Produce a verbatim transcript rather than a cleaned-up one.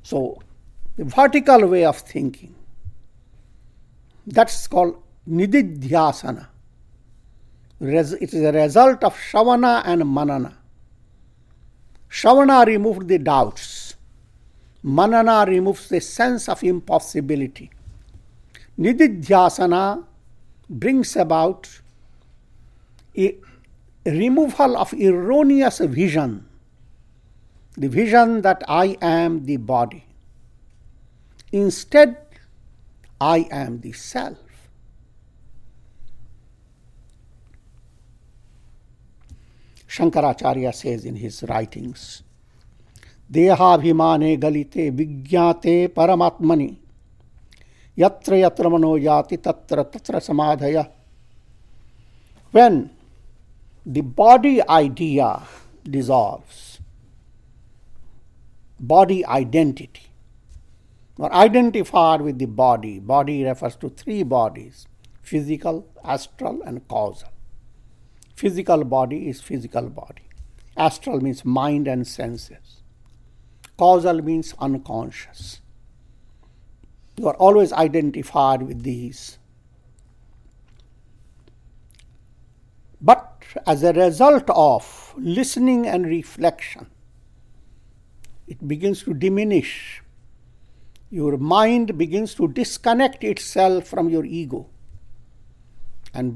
So, the vertical way of thinking, that's called nididhyasana. It is a result of Shravana and Manana. Shravana removed the doubts. Manana removes the sense of impossibility. Nididhyasana brings about a removal of erroneous vision, the vision that I am the body. Instead, I am the self. Shankaracharya says in his writings, Dehabhimane galite vigyate paramatmani yatra yatra mano yati tatra tatra samadhaya. When the body idea dissolves, body identity, or identified with the body, body refers to three bodies, physical, astral and causal. Physical body is physical body. Astral means mind and senses. Causal means unconscious. You are always identified with these. But as a result of listening and reflection, it begins to diminish. Your mind begins to disconnect itself from your ego.